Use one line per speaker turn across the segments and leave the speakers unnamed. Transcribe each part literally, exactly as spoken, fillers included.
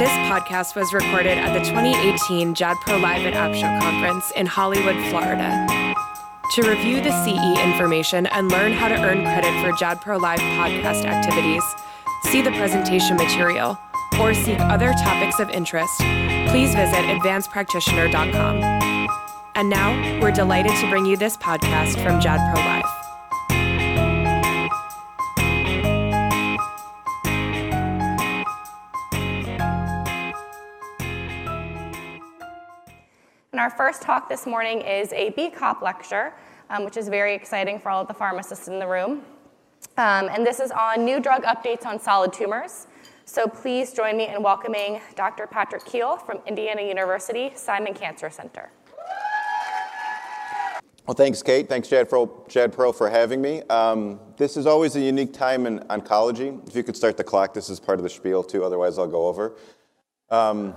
This podcast was recorded at the twenty eighteen JADPro Live at AppShow Conference in Hollywood, Florida. To review the C E information and learn how to earn credit for JADPro Live podcast activities, see the presentation material, or seek other topics of interest, please visit advanced practitioner dot com. And now, we're delighted to bring you this podcast from JADPro Live.
And our first talk this morning is a B COP lecture, um, which is very exciting for all of the pharmacists in the room. Um, and this is on new drug updates on solid tumors. So please join me in welcoming Doctor Patrick Keel from Indiana University Simon Cancer Center.
Well, thanks, Kate. Thanks, JADPro, JADPro for having me. Um, this is always a unique time in oncology. If you could start the clock, this is part of the spiel, too. Otherwise, I'll go over. Um,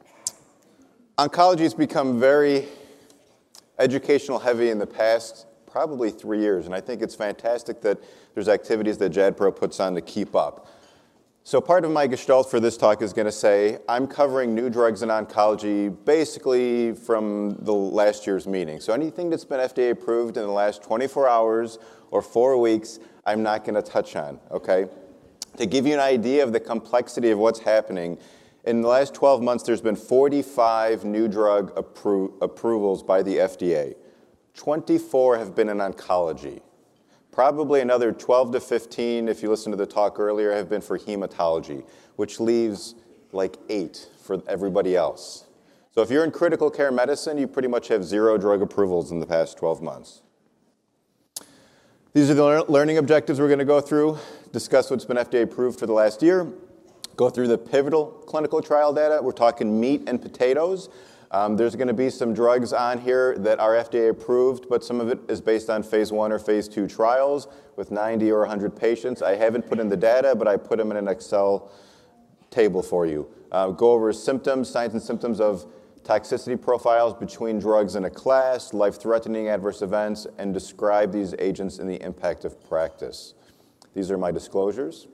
Oncology has become very educational heavy in the past probably three years, and I think it's fantastic that there's activities that JADPro puts on to keep up. So part of my gestalt for this talk is going to say I'm covering new drugs in oncology basically from the last year's meeting. So anything that's been F D A approved in the last twenty-four hours or four weeks, I'm not going to touch on, okay? To give you an idea of the complexity of what's happening, in the last twelve months, there's been forty-five new drug appro- approvals by the F D A. twenty-four have been in oncology. Probably another twelve to fifteen, if you listened to the talk earlier, have been for hematology, which leaves like eight for everybody else. So if you're in critical care medicine, you pretty much have zero drug approvals in the past twelve months. These are the learning objectives we're going to go through, discuss what's been F D A approved for the last year, go through the pivotal clinical trial data. We're talking meat and potatoes. Um, there's going to be some drugs on here that are F D A approved, but some of it is based on phase one or phase two trials with ninety or one hundred patients. I haven't put in the data, but I put them in an Excel table for you. Uh, go over symptoms, signs and symptoms of toxicity profiles between drugs in a class, life-threatening adverse events, and describe these agents and the impact of practice. These are my disclosures.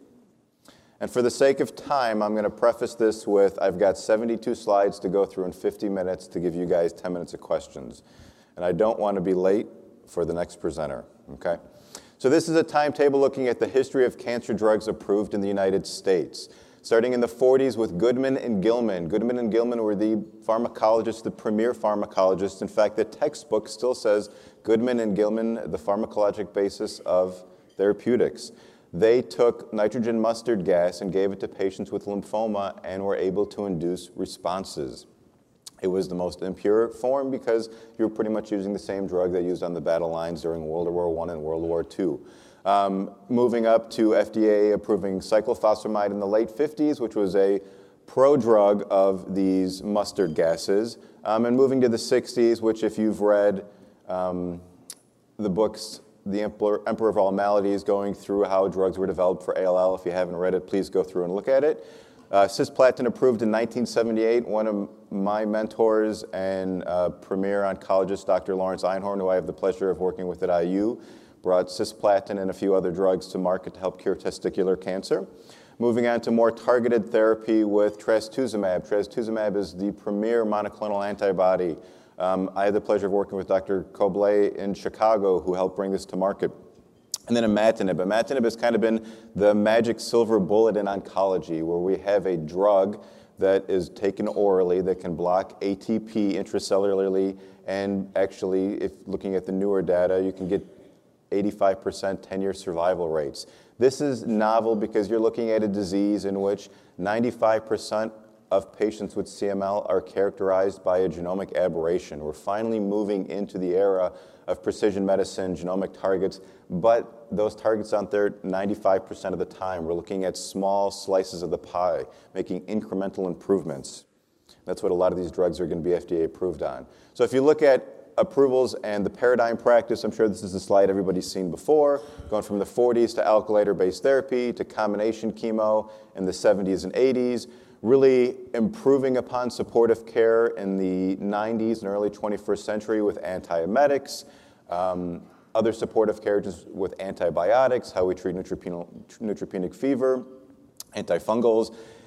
And for the sake of time, I'm going to preface this with I've got seventy-two slides to go through in fifty minutes to give you guys ten minutes of questions. And I don't want to be late for the next presenter, okay? So this is a timetable looking at the history of cancer drugs approved in the United States. Starting in the forties with Goodman and Gilman. Goodman and Gilman were the pharmacologists, the premier pharmacologists. In fact, the textbook still says Goodman and Gilman, the pharmacologic basis of therapeutics. They took nitrogen mustard gas and gave it to patients with lymphoma and were able to induce responses. It was the most impure form because you were pretty much using the same drug they used on the battle lines during World War One and World War Two. Um, moving up to F D A approving cyclophosphamide in the late fifties, which was a prodrug of these mustard gases. Um, and moving to the sixties, which if you've read um, the books, The Emperor, Emperor of All Maladies, going through how drugs were developed for A L L. If you haven't read it, please go through and look at it. Uh, cisplatin approved in nineteen seventy-eight. One of my mentors and uh, premier oncologist, Doctor Lawrence Einhorn, who I have the pleasure of working with at I U, brought cisplatin and a few other drugs to market to help cure testicular cancer. Moving on to more targeted therapy with trastuzumab. Trastuzumab is the premier monoclonal antibody. Um, I had the pleasure of working with Doctor Koblé in Chicago, who helped bring this to market. And then imatinib. Imatinib has kind of been the magic silver bullet in oncology, where we have a drug that is taken orally that can block A T P intracellularly, and actually, if looking at the newer data, you can get eighty-five percent ten-year survival rates. This is novel because you're looking at a disease in which ninety-five percent of patients with C M L are characterized by a genomic aberration. We're finally moving into the era of precision medicine, genomic targets, but those targets aren't there ninety-five percent of the time. We're looking at small slices of the pie, making incremental improvements. That's what a lot of these drugs are going to be F D A approved on. So if you look at approvals and the paradigm practice, I'm sure this is a slide everybody's seen before, going from the forties to alkylator-based therapy to combination chemo in the seventies and eighties, really improving upon supportive care in the nineties and early twenty-first century with antiemetics, um, other supportive care just with antibiotics, how we treat neutropenic, neutropenic fever, antifungals.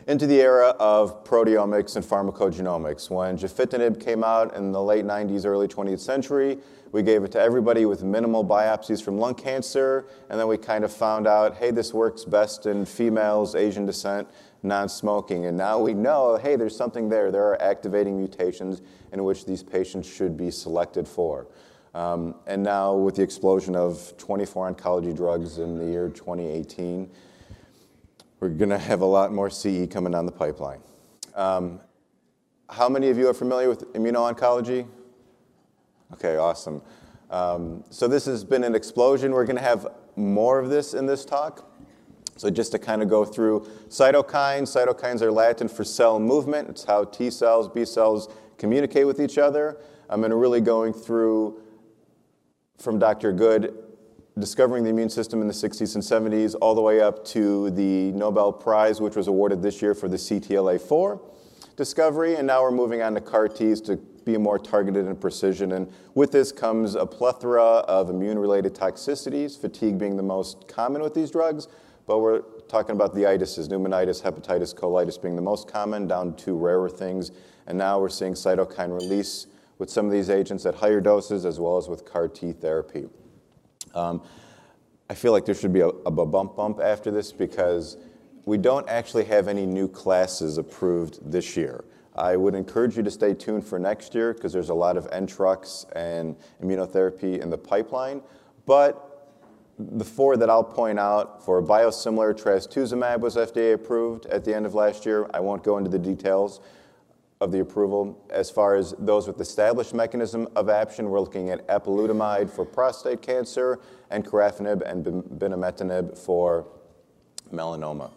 into the era of proteomics and pharmacogenomics. When gefitinib came out in the late nineties, early twentieth century, we gave it to everybody with minimal biopsies from lung cancer, and then we kind of found out, hey, this works best in females, Asian descent, non-smoking. And now we know, hey, there's something there. There are activating mutations in which these patients should be selected for. Um, and now with the explosion of twenty-four oncology drugs in the year twenty eighteen, we're going to have a lot more C E coming down the pipeline. Um, how many of you are familiar with immuno-oncology? Okay, awesome. Um, so this has been an explosion. We're going to have more of this in this talk. So just to kind of go through cytokines. Cytokines are Latin for cell movement. It's how T cells, B cells communicate with each other. I'm going to really going through from Doctor Good, discovering the immune system in the sixties and seventies, all the way up to the Nobel Prize, which was awarded this year for the C T L A four discovery. And now we're moving on to C A R Ts to be more targeted and precision. And with this comes a plethora of immune-related toxicities, fatigue being the most common with these drugs. But we're talking about the itises, pneumonitis, hepatitis, colitis being the most common, down to rarer things. And now we're seeing cytokine release with some of these agents at higher doses, as well as with C A R T therapy. Um, I feel like there should be a, a bump bump after this because we don't actually have any new classes approved this year. I would encourage you to stay tuned for next year because there's a lot of N T R U X and immunotherapy in the pipeline. But the four that I'll point out for biosimilar, trastuzumab was F D A approved at the end of last year. I won't go into the details of the approval. As far as those with established mechanism of action, we're looking at apalutamide for prostate cancer and corafenib and binimetinib for melanoma.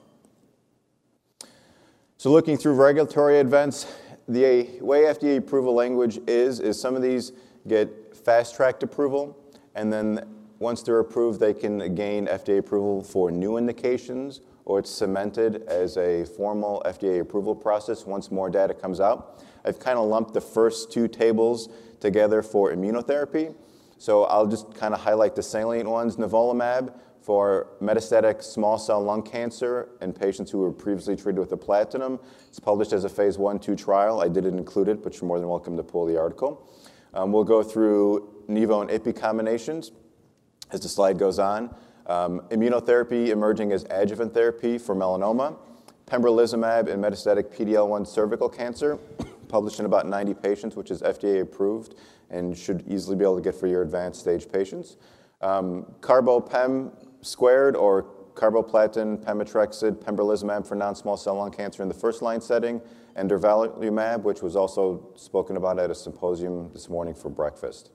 So looking through regulatory events, the way F D A approval language is, is some of these get fast-tracked approval, and then once they're approved, they can gain F D A approval for new indications, or it's cemented as a formal F D A approval process once more data comes out. I've kind of lumped the first two tables together for immunotherapy. So I'll just kind of highlight the salient ones. Nivolumab for metastatic small cell lung cancer in patients who were previously treated with a platinum. It's published as a phase one two trial. I didn't include it, but you're more than welcome to pull the article. Um, we'll go through Nivo and Ipi combinations as the slide goes on. Um, immunotherapy emerging as adjuvant therapy for melanoma. Pembrolizumab in metastatic P D L one cervical cancer, published in about ninety patients, which is F D A approved and should easily be able to get for your advanced stage patients. Um, Carbo-Pem squared or carboplatin, pemetrexed, pembrolizumab for non-small cell lung cancer in the first line setting, and durvalumab, which was also spoken about at a symposium this morning for breakfast.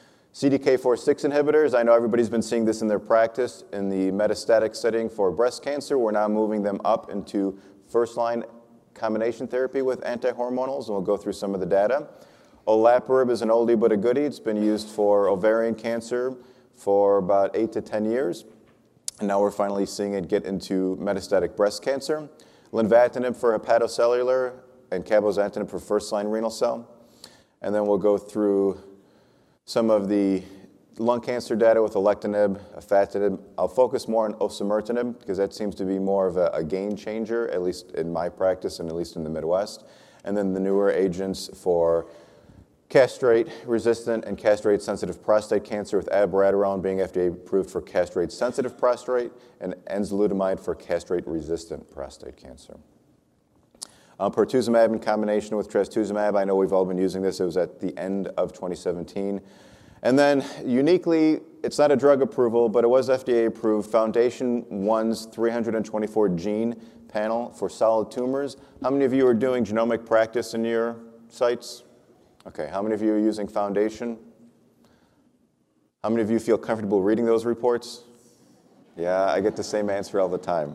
C D K four six inhibitors, I know everybody's been seeing this in their practice in the metastatic setting for breast cancer. We're now moving them up into first-line combination therapy with antihormonals, and we'll go through some of the data. Olaparib is an oldie but a goodie. It's been used for ovarian cancer for about eight to ten years, and now we're finally seeing it get into metastatic breast cancer. Lenvatinib for hepatocellular and cabozantinib for first-line renal cell. And then we'll go through some of the lung cancer data with alectinib, afatinib. I'll focus more on osimertinib because that seems to be more of a, a game changer, at least in my practice and at least in the Midwest. And then the newer agents for castrate-resistant and castrate-sensitive prostate cancer with abiraterone being F D A approved for castrate-sensitive prostate and enzalutamide for castrate-resistant prostate cancer. Uh, pertuzumab in combination with trastuzumab. I know we've all been using this. It was at the end of twenty seventeen. And then uniquely, it's not a drug approval, but it was F D A approved, Foundation One's three hundred twenty-four gene panel for solid tumors. How many of you are doing genomic practice in your sites? Okay, how many of you are using Foundation? How many of you feel comfortable reading those reports? Yeah, I get the same answer all the time.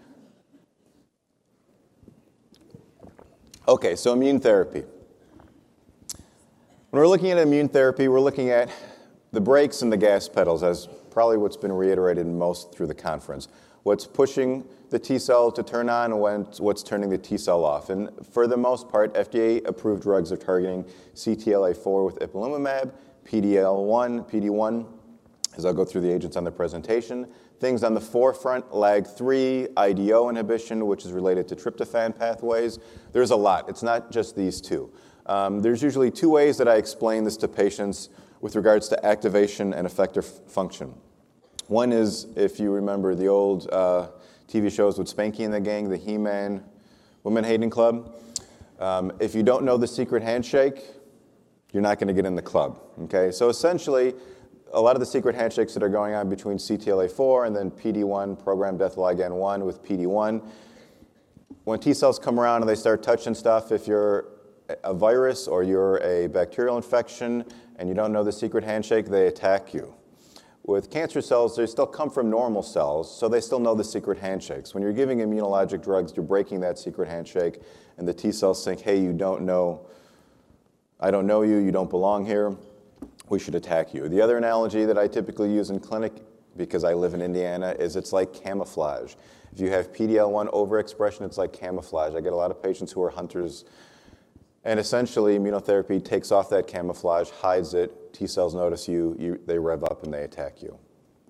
Okay, so immune therapy. When we're looking at immune therapy, we're looking at the brakes and the gas pedals, as probably what's been reiterated most through the conference. What's pushing the T cell to turn on and what's turning the T cell off. And for the most part, F D A-approved drugs are targeting C T L A four with ipilimumab, P D L one, P D one, as I'll go through the agents on the presentation, Things on the forefront, L A G three, I D O inhibition, which is related to tryptophan pathways. There's a lot. It's not just these two. Um, there's usually two ways that I explain this to patients with regards to activation and effector function. One is, if you remember the old uh, T V shows with Spanky and the Gang, the He-Man Women Hating Club. Um, if you don't know the secret handshake, you're not going to get in the club. Okay, so essentially, a lot of the secret handshakes that are going on between C T L A four and then P D one, programmed death ligand one with P D one, when T cells come around and they start touching stuff, if you're a virus or you're a bacterial infection and you don't know the secret handshake, they attack you. With cancer cells, they still come from normal cells, so they still know the secret handshakes. When you're giving immunologic drugs, you're breaking that secret handshake, and the T cells think, hey, you don't know, I don't know you, you don't belong here, we should attack you. The other analogy that I typically use in clinic, because I live in Indiana, is it's like camouflage. If you have P D L one overexpression, it's like camouflage. I get a lot of patients who are hunters, and essentially immunotherapy takes off that camouflage, hides it, T cells notice you, you they rev up and they attack you.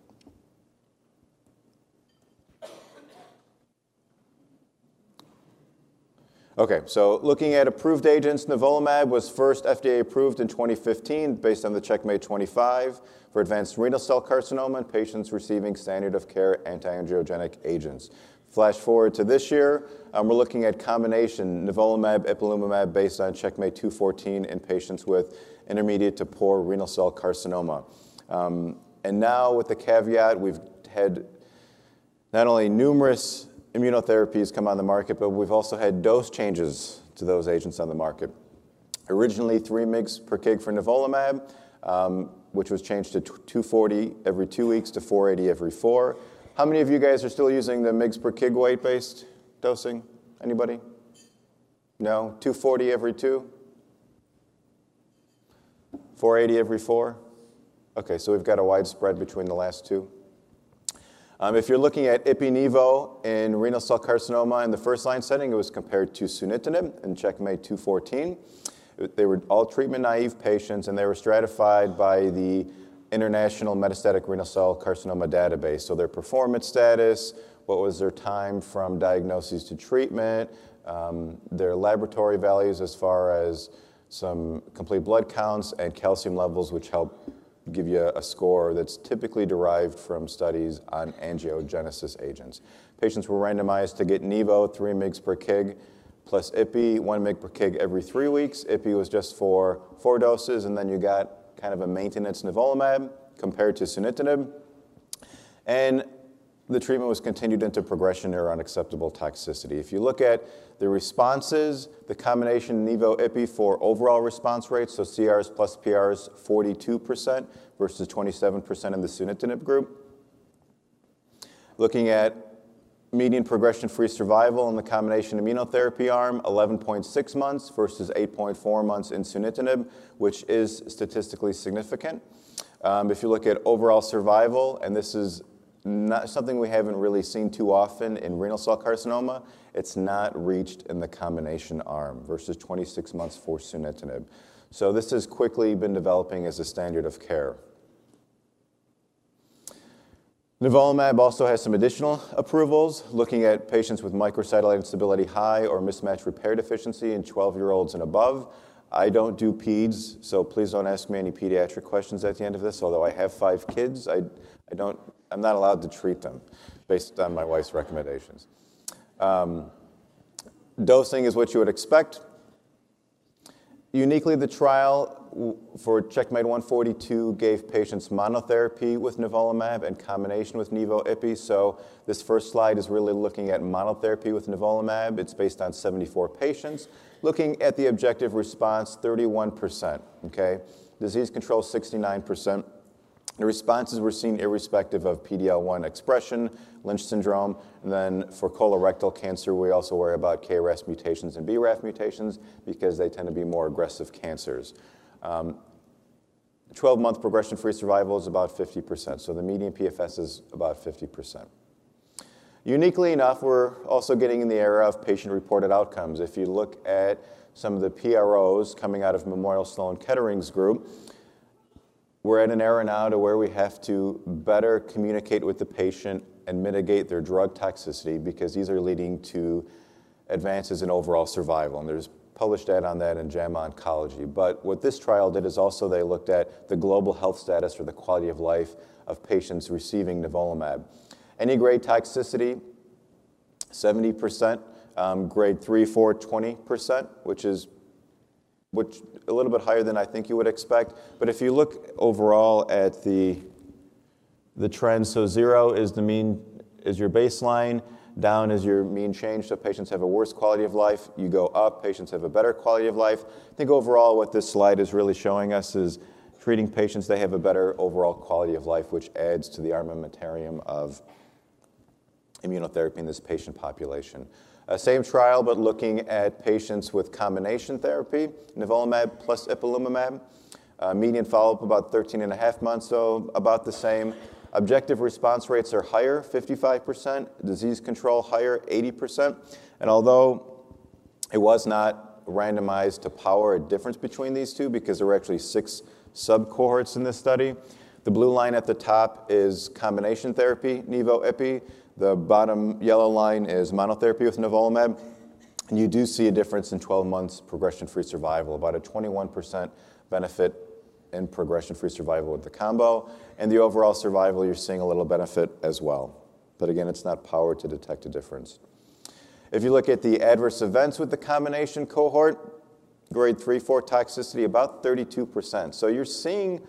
Okay, so looking at approved agents, nivolumab was first F D A approved in twenty fifteen based on the CheckMate twenty-five for advanced renal cell carcinoma in patients receiving standard of care anti-angiogenic agents. Flash forward to this year, um, we're looking at combination nivolumab, ipilimumab based on CheckMate two fourteen in patients with intermediate to poor renal cell carcinoma. Um, and now with the caveat, we've had not only numerous immunotherapies come on the market, but we've also had dose changes to those agents on the market. Originally three milligrams per kg for nivolumab, um, which was changed to two forty every two weeks to four eighty every four. How many of you guys are still using the milligrams per kg weight-based dosing? Anybody? No? two forty every two? four eighty every four? Okay, so we've got a wide spread between the last two. Um, if you're looking at Ipi-Nivo in renal cell carcinoma in the first-line setting, it was compared to sunitinib in CheckMate two fourteen. They were all treatment-naive patients, and they were stratified by the International Metastatic Renal Cell Carcinoma Database. So their performance status, what was their time from diagnosis to treatment, um, their laboratory values as far as some complete blood counts and calcium levels, which help give you a score that's typically derived from studies on angiogenesis agents. Patients were randomized to get Nivo, three milligrams per kg, plus Ipi, one milligram per kg every three weeks. Ipi was just for four doses, and then you got kind of a maintenance nivolumab compared to sunitinib. And the treatment was continued into progression or unacceptable toxicity. If you look at the responses, the combination Nivo-Ipi for overall response rates, so C Rs plus P Rs, forty-two percent versus twenty-seven percent in the sunitinib group. Looking at median progression-free survival in the combination immunotherapy arm, eleven point six months versus eight point four months in sunitinib, which is statistically significant. Um, if you look at overall survival, and this is not something we haven't really seen too often in renal cell carcinoma, it's not reached in the combination arm versus twenty-six months for sunitinib. So this has quickly been developing as a standard of care. Nivolumab also has some additional approvals, looking at patients with microsatellite instability high or mismatch repair deficiency in twelve-year-olds and above. I don't do peds, so please don't ask me any pediatric questions at the end of this, although I have five kids. I, I don't, I'm not allowed to treat them based on my wife's recommendations. Um, dosing is what you would expect. Uniquely, the trial for CheckMate one forty-two gave patients monotherapy with nivolumab and combination with Nivo-Ipi. So this first slide is really looking at monotherapy with nivolumab. It's based on seventy-four patients. Looking at the objective response, thirty-one percent, okay? Disease control, sixty-nine percent. The responses were seen irrespective of P D L one expression, Lynch syndrome, and then for colorectal cancer, we also worry about K R A S mutations and B R A F mutations because they tend to be more aggressive cancers. Um, twelve-month progression-free survival is about fifty percent, so the median P F S is about fifty percent. Uniquely enough, we're also getting in the era of patient-reported outcomes. If you look at some of the P R Os coming out of Memorial Sloan Kettering's group, we're at an era now to where we have to better communicate with the patient and mitigate their drug toxicity, because these are leading to advances in overall survival. And there's published data on that in JAMA Oncology. But what this trial did is also they looked at the global health status or the quality of life of patients receiving nivolumab. Any grade toxicity, seventy percent, um, grade three, four, twenty percent, which is which a little bit higher than I think you would expect. But if you look overall at the the trend, so zero is the mean, is your baseline, down is your mean change, so patients have a worse quality of life. You go up, patients have a better quality of life. I think overall what this slide is really showing us is treating patients, they have a better overall quality of life, which adds to the armamentarium of immunotherapy in this patient population. Uh, same trial, but looking at patients with combination therapy, nivolumab plus ipilimumab. Uh, median follow-up about thirteen and a half months, so about the same. Objective response rates are higher, fifty-five percent. Disease control higher, eighty percent. And although it was not randomized to power a difference between these two, because there were actually six sub-cohorts in this study, the blue line at the top is combination therapy, nivo-ipi. The bottom yellow line is monotherapy with nivolumab. And you do see a difference in twelve months progression-free survival, about a twenty-one percent benefit in progression-free survival with the combo. And the overall survival, you're seeing a little benefit as well. But again, it's not powered to detect a difference. If you look at the adverse events with the combination cohort, grade three, four toxicity, about thirty-two percent. So you're seeing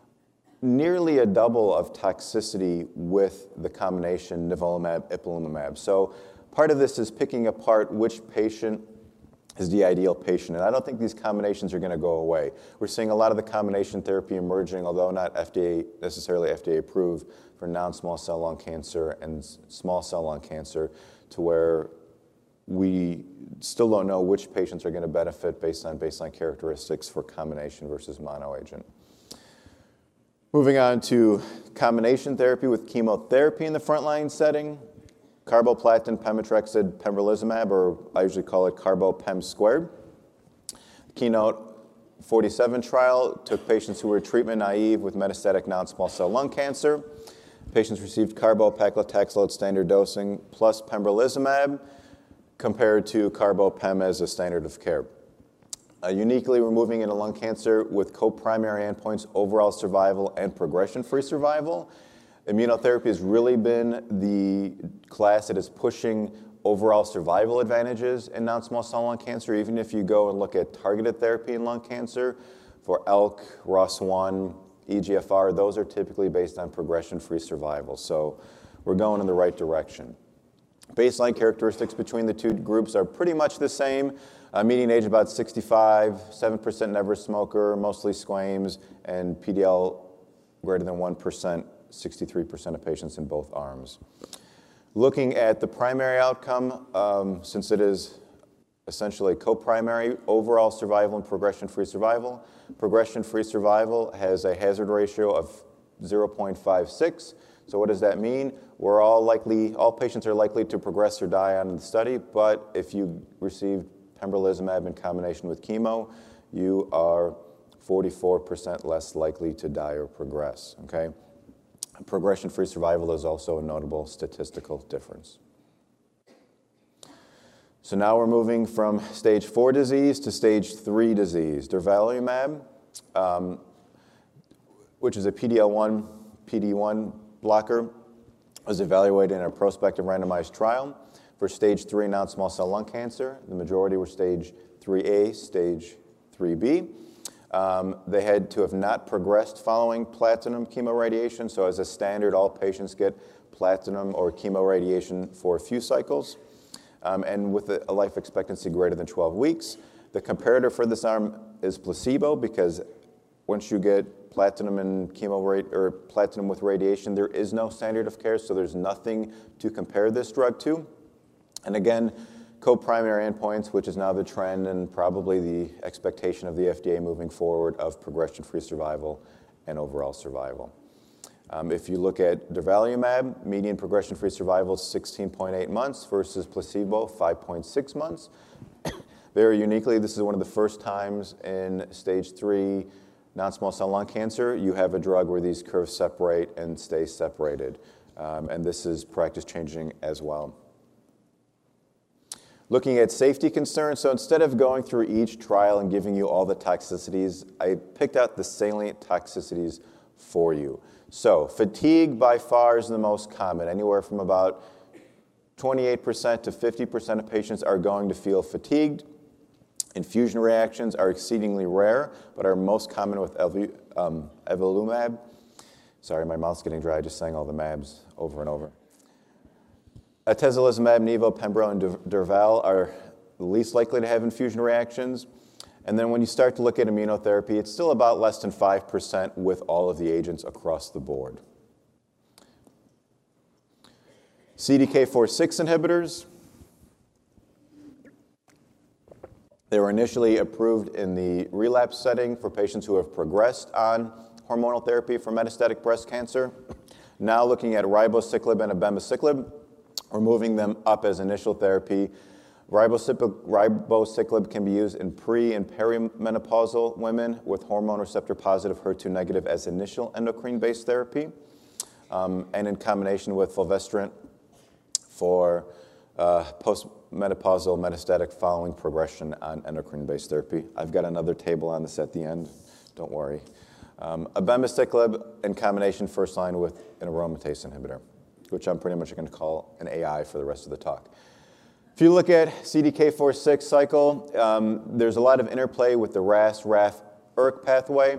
nearly a double of toxicity with the combination nivolumab, ipilimumab. So part of this is picking apart which patient is the ideal patient. And I don't think these combinations are going to go away. We're seeing a lot of the combination therapy emerging, although not F D A, necessarily F D A approved, for non-small cell lung cancer and small cell lung cancer, to where we still don't know which patients are going to benefit based on baseline characteristics for combination versus mono agent. Moving on to combination therapy with chemotherapy in the frontline setting, carboplatin, pemetrexed, pembrolizumab, or I usually call it carbo-pem squared. The Keynote forty-seven trial took patients who were treatment naive with metastatic non-small cell lung cancer. Patients received carbo-paclitaxel at standard dosing plus pembrolizumab compared to carbo-pem as a standard of care. Uh, uniquely, we're moving into lung cancer with co-primary endpoints, overall survival and progression-free survival. Immunotherapy has really been the class that is pushing overall survival advantages in non-small cell lung cancer. Even if you go and look at targeted therapy in lung cancer for A L K, R O S one, E G F R, those are typically based on progression-free survival. So we're going in the right direction. Baseline characteristics between the two groups are pretty much the same. Uh, median age about sixty-five, seven percent never smoker, mostly squames, and P D L greater than one percent, sixty-three percent of patients in both arms. Looking at the primary outcome, um, since it is essentially co-primary, overall survival and progression-free survival. Progression-free survival has a hazard ratio of zero point five six. So what does that mean? We're all likely, all patients are likely to progress or die on the study, but if you receive pembrolizumab in combination with chemo, you are forty-four percent less likely to die or progress, okay? Progression-free survival is also a notable statistical difference. So now we're moving from stage four disease to stage three disease. Durvalumab, um, which is a P D L one, P D one blocker, was evaluated in a prospective randomized trial for stage three non-small cell lung cancer. The majority were stage three A, stage three B. Um, they had to have not progressed following platinum chemoradiation. So as a standard, all patients get platinum or chemoradiation for a few cycles, um, and with a life expectancy greater than twelve weeks. The comparator for this arm is placebo, because once you get platinum and chemo rate, or platinum with radiation, there is no standard of care, so there's nothing to compare this drug to. And again, co-primary endpoints, which is now the trend and probably the expectation of the F D A moving forward, of progression-free survival and overall survival. Um, if you look at durvalumab, median progression-free survival is sixteen point eight months versus placebo, five point six months. Very uniquely, this is one of the first times in stage three Non-small cell lung cancer, you have a drug where these curves separate and stay separated. Um, and this is practice changing as well. Looking at safety concerns, so instead of going through each trial and giving you all the toxicities, I picked out the salient toxicities for you. So fatigue by far is the most common. Anywhere from about twenty-eight percent to fifty percent of patients are going to feel fatigued. Infusion reactions are exceedingly rare, but are most common with um, evolumab. Sorry, my mouth's getting dry just saying all the mabs over and over. Atezolizumab, Nivo, Pembro, and Durval are the least likely to have infusion reactions. And then when you start to look at immunotherapy, it's still about less than five percent with all of the agents across the board. C D K four six inhibitors. They were initially approved in the relapse setting for patients who have progressed on hormonal therapy for metastatic breast cancer. Now looking at ribociclib and abemaciclib, we're moving them up as initial therapy. Ribociclib, ribociclib can be used in pre- and perimenopausal women with hormone receptor positive, H E R two negative as initial endocrine-based therapy, um, and in combination with fulvestrant for uh, postmenopausal metastatic following progression on endocrine-based therapy. I've got another table on this at the end, don't worry. Um, abemaciclib in combination first line with an aromatase inhibitor, which I'm pretty much going to call an A I for the rest of the talk. If you look at C D K four six cycle, um, there's a lot of interplay with the R A S, R A F, E R K pathway.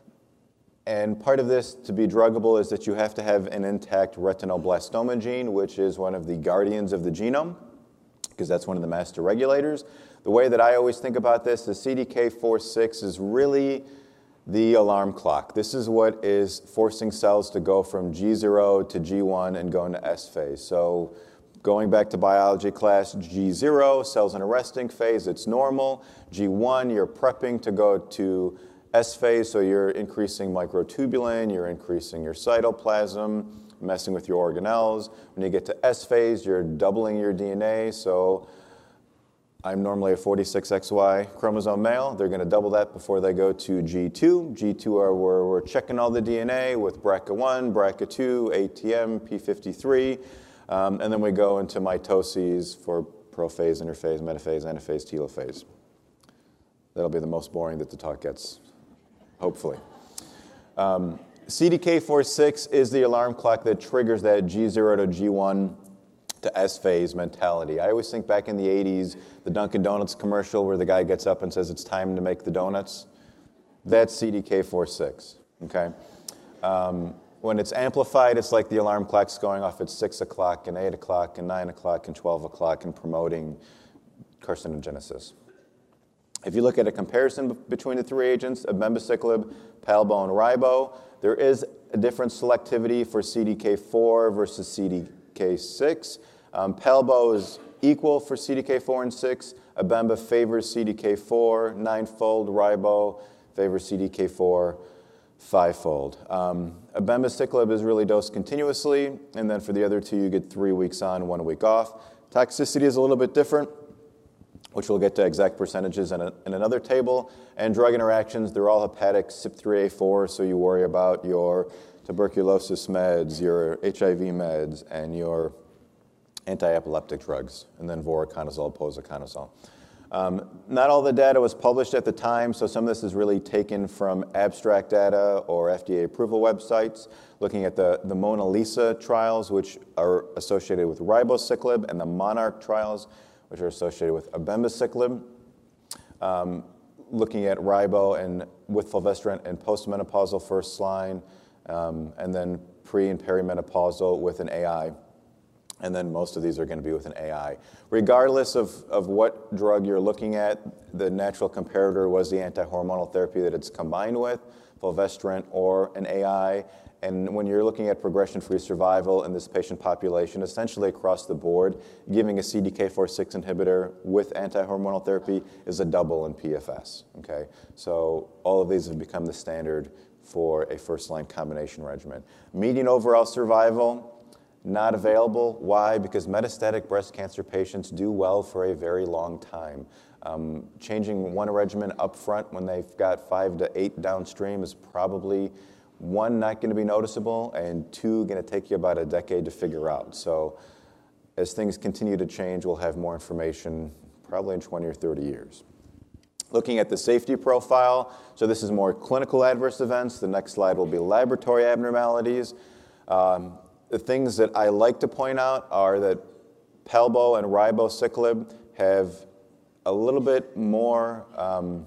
And part of this to be druggable is that you have to have an intact retinoblastoma gene, which is one of the guardians of the genome, because that's one of the master regulators. The way that I always think about this is C D K four six is really the alarm clock. This is what is forcing cells to go from G zero to G one and go into S phase. So going back to biology class, G zero, cells in a resting phase, it's normal. G one, you're prepping to go to S phase, so you're increasing microtubulin, you're increasing your cytoplasm, messing with your organelles. When you get to S phase, you're doubling your D N A, so I'm normally a forty-six X Y chromosome male. They're going to double that before they go to G two. G two are where we're checking all the D N A with B R C A one, B R C A two, A T M, P fifty-three, um, and then we go into mitoses for prophase, interphase, metaphase, anaphase, telophase. That'll be the most boring that the talk gets, hopefully. Um, C D K four six is the alarm clock that triggers that G zero to G one to S phase mentality. I always think back in the eighties, the Dunkin' Donuts commercial where the guy gets up and says it's time to make the donuts. That's C D K four six, okay? Um, when it's amplified, it's like the alarm clock's going off at six o'clock and eight o'clock and nine o'clock and twelve o'clock and promoting carcinogenesis. If you look at a comparison between the three agents, abemaciclib, palbo, and ribo, there is a different selectivity for C D K four versus C D K six. Um, palbo is equal for C D K four and six. Abemba favors C D K four ninefold. Ribo favors C D K four fivefold. Um, abemaciclib is really dosed continuously, and then for the other two, you get three weeks on, one week off. Toxicity is a little bit different, which we'll get to exact percentages in, a, in another table. And drug interactions, they're all hepatic, C Y P three A four, so you worry about your tuberculosis meds, your H I V meds, and your anti-epileptic drugs, and then voriconazole, posaconazole. Um, not all the data was published at the time, so some of this is really taken from abstract data or F D A approval websites, looking at the, the Mona Lisa trials, which are associated with ribociclib, and the Monarch trials, which are associated with abemaciclib, um, looking at ribo and with fulvestrant and postmenopausal first line, um, and then pre and perimenopausal with an A I. And then most of these are going to be with an A I. Regardless of, of what drug you're looking at, the natural comparator was the anti-hormonal therapy that it's combined with, fulvestrant or an A I. And when you're looking at progression-free survival in this patient population, essentially across the board, giving a C D K four six inhibitor with anti-hormonal therapy is a double in P F S, okay? So all of these have become the standard for a first-line combination regimen. Median overall survival, not available. Why? Because metastatic breast cancer patients do well for a very long time. Um, changing one regimen up front when they've got five to eight downstream is probably, one, not going to be noticeable, and two, going to take you about a decade to figure out. So as things continue to change, we'll have more information probably in twenty or thirty years. Looking at the safety profile, so this is more clinical adverse events. The next slide will be laboratory abnormalities. Um, the things that I like to point out are that Palbo and ribociclib have a little bit more, um,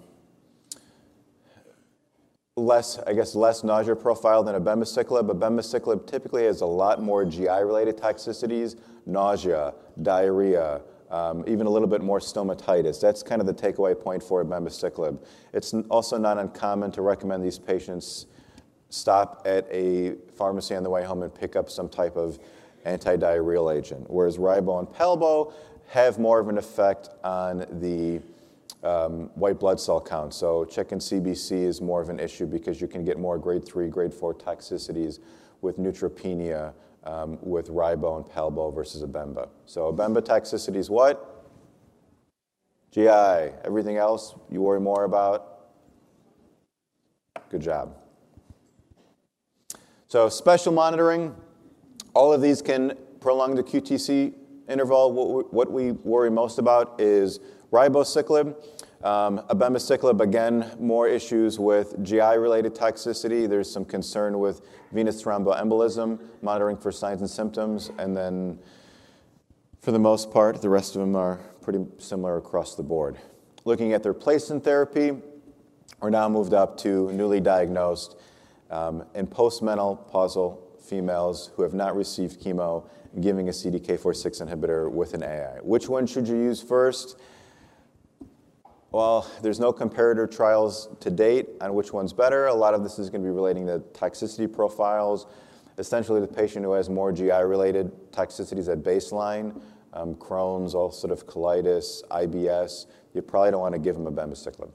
less, I guess, less nausea profile than abemaciclib. Abemaciclib typically has a lot more G I-related toxicities, nausea, diarrhea, um, even a little bit more stomatitis. That's kind of the takeaway point for abemaciclib. It's also not uncommon to recommend these patients stop at a pharmacy on the way home and pick up some type of anti-diarrheal agent, whereas Ribo and Palbo have more of an effect on the um, white blood cell count. So chicken C B C is more of an issue because you can get more grade three, grade four toxicities with neutropenia um, with Ribo and Palbo versus Abemba. So Abemba toxicity is what? G I. Everything else you worry more about? Good job. So special monitoring, all of these can prolong the Q T C interval. What we worry most about is ribociclib. Um, abemaciclib, again, more issues with G I-related toxicity. There's some concern with venous thromboembolism, monitoring for signs and symptoms, and then for the most part, the rest of them are pretty similar across the board. Looking at their replacement therapy, we're now moved up to newly diagnosed um, and postmenopausal females who have not received chemo and giving a C D K four six inhibitor with an A I. Which one should you use first? Well, there's no comparator trials to date on which one's better. A lot of this is going to be relating to toxicity profiles. Essentially, the patient who has more G I-related toxicities at baseline, um, Crohn's, ulcerative colitis, I B S, you probably don't want to give them abemaciclib.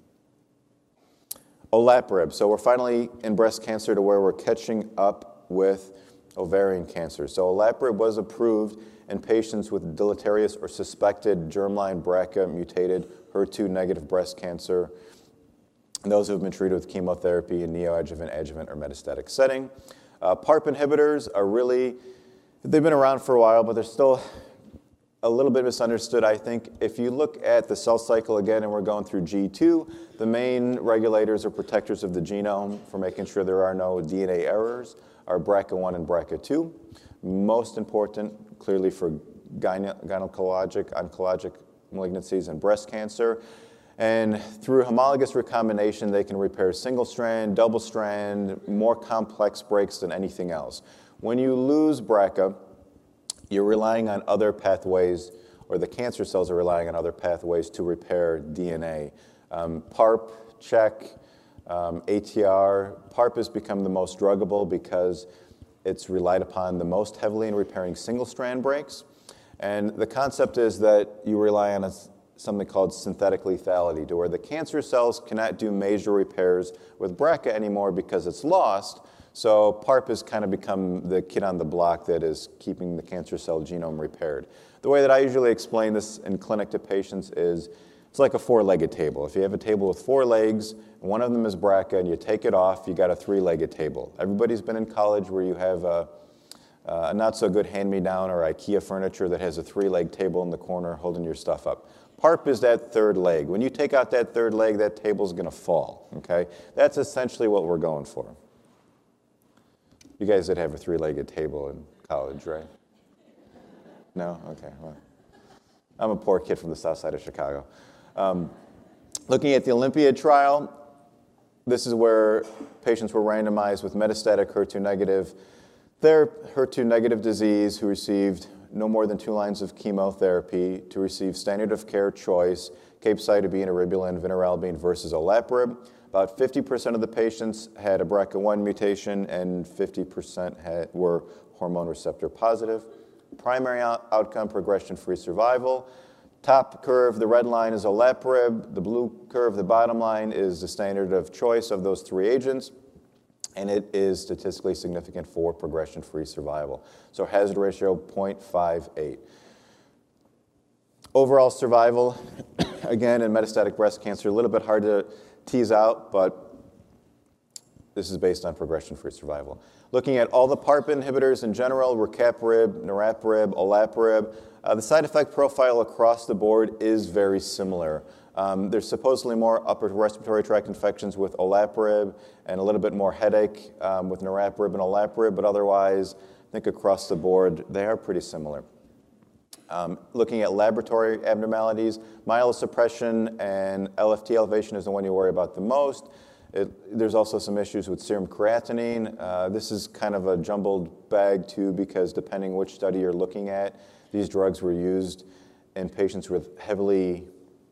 Olaparib. So we're finally in breast cancer to where we're catching up with ovarian cancer. So olaparib was approved in patients with deleterious or suspected germline B R C A mutated H E R two negative breast cancer, and those who have been treated with chemotherapy in neoadjuvant, adjuvant, or metastatic setting. Uh, PARP inhibitors are really, they've been around for a while, but they're still a little bit misunderstood, I think. If you look at the cell cycle again, and we're going through G two, the main regulators or protectors of the genome for making sure there are no D N A errors are B R C A one and B R C A two. Most important, clearly, for gyne- gynecologic, oncologic malignancies and breast cancer. And through homologous recombination, they can repair single strand, double strand, more complex breaks than anything else. When you lose B R C A, you're relying on other pathways, or the cancer cells are relying on other pathways to repair D N A. Um, PARP, check, um, A T R. PARP has become the most druggable because it's relied upon the most heavily in repairing single-strand breaks. And the concept is that you rely on a, something called synthetic lethality, to where the cancer cells cannot do major repairs with B R C A anymore because it's lost. So PARP has kind of become the kid on the block that is keeping the cancer cell genome repaired. The way that I usually explain this in clinic to patients is it's like a four-legged table. If you have a table with four legs, and one of them is B R C A, and you take it off, you got a three-legged table. Everybody's been in college where you have a, a not-so-good hand-me-down or IKEA furniture that has a three-leg table in the corner holding your stuff up. PARP is that third leg. When you take out that third leg, that table's going to fall, okay? That's essentially what we're going for. You guys did have a three-legged table in college, right? No? Okay. Well, I'm a poor kid from the south side of Chicago. Um, looking at the Olympiad trial, this is where patients were randomized with metastatic H E R two negative, their H E R two negative disease who received no more than two lines of chemotherapy to receive standard of care choice, capecitabine, eribulin, vinorelbine versus olaparib. About fifty percent of the patients had a B R C A one mutation and fifty percent had, were hormone receptor positive. Primary out- outcome, progression-free survival. Top curve, the red line is olaparib. The blue curve, the bottom line, is the standard of choice of those three agents, and it is statistically significant for progression-free survival. So hazard ratio zero point five eight. Overall survival, again, in metastatic breast cancer, a little bit hard to tease out, but this is based on progression-free survival. Looking at all the PARP inhibitors in general, rucaparib, niraparib, olaparib, uh, the side effect profile across the board is very similar. Um, there's supposedly more upper respiratory tract infections with olaparib and a little bit more headache um, with niraparib and olaparib, but otherwise, I think across the board, they are pretty similar. Um, looking at laboratory abnormalities, myelosuppression and L F T elevation is the one you worry about the most. It, there's also some issues with serum creatinine. Uh, this is kind of a jumbled bag too, because depending which study you're looking at, these drugs were used in patients with heavily,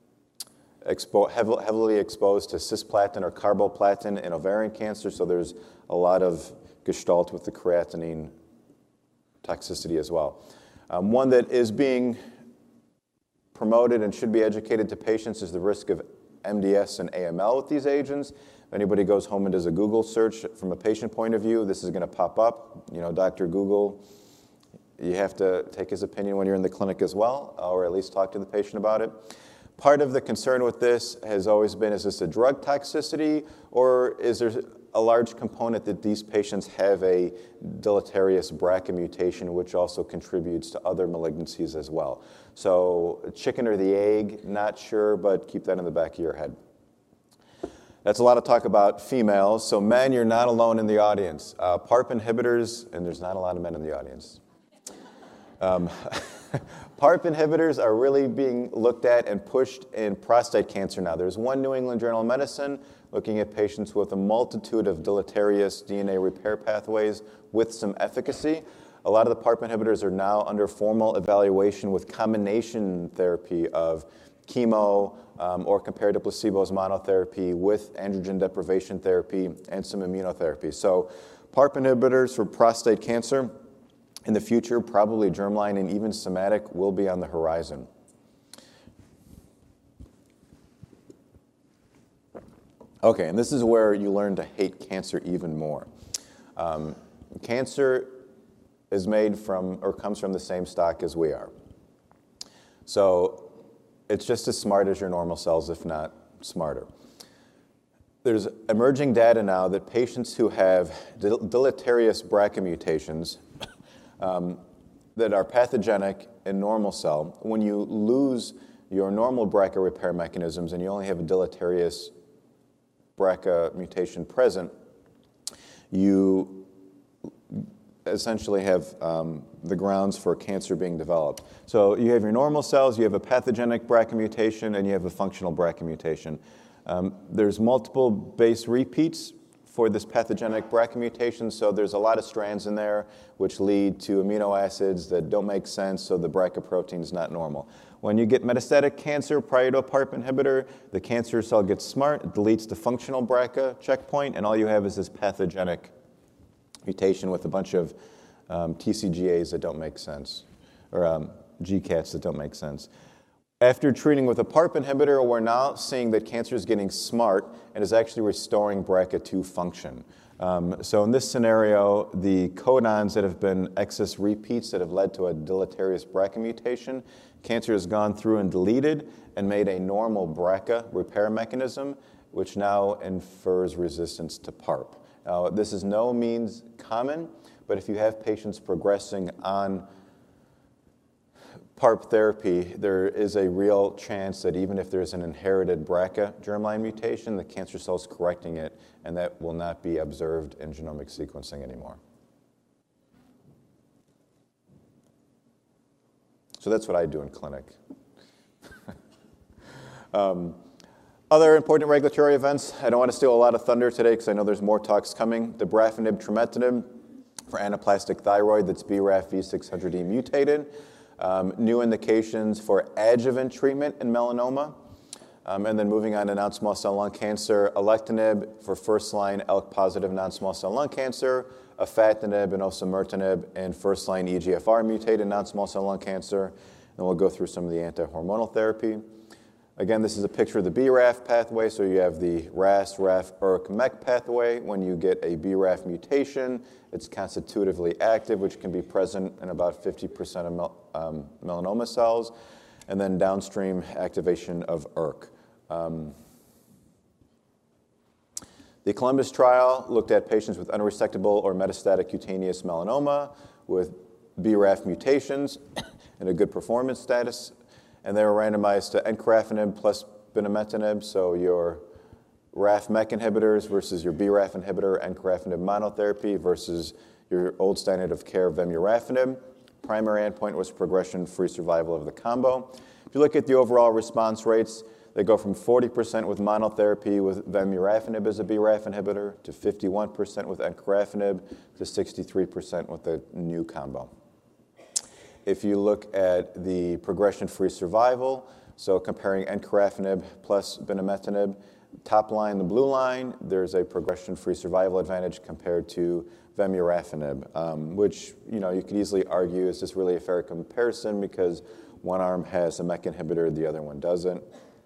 expo- heavily, heavily exposed to cisplatin or carboplatin in ovarian cancer, so there's a lot of gestalt with the creatinine toxicity as well. Um, one that is being promoted and should be educated to patients is the risk of M D S and A M L with these agents. If anybody goes home and does a Google search from a patient point of view, this is going to pop up. You know, Doctor Google, you have to take his opinion when you're in the clinic as well, or at least talk to the patient about it. Part of the concern with this has always been, is this a drug toxicity, or is there a large component that these patients have a deleterious B R C A mutation, which also contributes to other malignancies as well. So chicken or the egg, not sure, but keep that in the back of your head. That's a lot of talk about females. So men, you're not alone in the audience. Uh, PARP inhibitors, and there's not a lot of men in the audience. Um, PARP inhibitors are really being looked at and pushed in prostate cancer now. There's one New England Journal of Medicine looking at patients with a multitude of deleterious D N A repair pathways with some efficacy. A lot of the PARP inhibitors are now under formal evaluation with combination therapy of chemo um, or compared to placebo's monotherapy with androgen deprivation therapy and some immunotherapy. So PARP inhibitors for prostate cancer in the future, probably germline and even somatic, will be on the horizon. Okay, and this is where you learn to hate cancer even more. Um, cancer is made from, or comes from the same stock as we are. So it's just as smart as your normal cells, if not smarter. There's emerging data now that patients who have del- deleterious B R C A mutations um, that are pathogenic in normal cell, when you lose your normal B R C A repair mechanisms and you only have a deleterious B R C A mutation present, you essentially have um, the grounds for cancer being developed. So you have your normal cells, you have a pathogenic B R C A mutation, and you have a functional B R C A mutation. Um, there's multiple base repeats for this pathogenic B R C A mutation, so there's a lot of strands in there which lead to amino acids that don't make sense, so the B R C A protein is not normal. When you get metastatic cancer prior to a PARP inhibitor, the cancer cell gets smart, it deletes the functional B R C A checkpoint, and all you have is this pathogenic mutation with a bunch of um, T C G As that don't make sense, or um, G CATs that don't make sense. After treating with a PARP inhibitor, we're now seeing that cancer is getting smart and is actually restoring B R C A two function. Um, so in this scenario, the codons that have been excess repeats that have led to a deleterious B R C A mutation, cancer has gone through and deleted and made a normal B R C A repair mechanism, which now infers resistance to PARP. Now, this is no means common, but if you have patients progressing on PARP therapy, there is a real chance that even if there's an inherited B R C A germline mutation, the cancer cell's correcting it, and that will not be observed in genomic sequencing anymore. So that's what I do in clinic. um, Other important regulatory events. I don't want to steal a lot of thunder today because I know there's more talks coming. Dabrafenib, trametinib for anaplastic thyroid that's B R A F V six hundred E mutated. Um, new indications for adjuvant treatment in melanoma. Um, and then moving on to non-small cell lung cancer, alectinib for first-line A L K-positive non-small cell lung cancer, afatinib and osimertinib in first-line E G F R mutated non-small cell lung cancer. And we'll go through some of the anti-hormonal therapy. Again, this is a picture of the B R A F pathway, so you have the R A S, R A F, E R K, M E K pathway. When you get a B R A F mutation, it's constitutively active, which can be present in about fifty percent of mel- um, melanoma cells. and then downstream activation of E R C. Um, the Columbus trial looked at patients with unresectable or metastatic cutaneous melanoma with B R A F mutations and a good performance status, and they were randomized to encorafenib plus binimetinib, so your R A F MEK inhibitors versus your B R A F inhibitor, encorafenib monotherapy versus your old standard of care, vemurafenib. Primary endpoint was progression-free survival of the combo. If you look at the overall response rates, they go from forty percent with monotherapy with vemurafenib as a B R A F inhibitor to fifty-one percent with encorafenib to sixty-three percent with the new combo. If you look at the progression-free survival, so comparing encorafenib plus binimetinib, top line, the blue line, there's a progression-free survival advantage compared to vemurafenib, um, which, you know, you could easily argue is this really a fair comparison because one arm has a MEK inhibitor, the other one doesn't.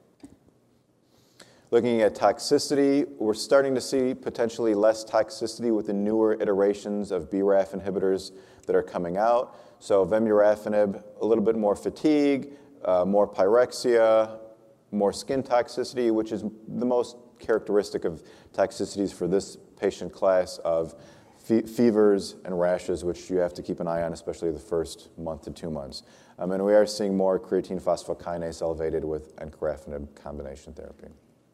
Looking at toxicity, we're starting to see potentially less toxicity with the newer iterations of B R A F inhibitors that are coming out. So vemurafenib, a little bit more fatigue, uh, more pyrexia, more skin toxicity, which is the most characteristic of toxicities for this patient class of fe- fevers and rashes, which you have to keep an eye on, especially the first month to two months. Um, and we are seeing more creatine phosphokinase elevated with encorafenib combination therapy.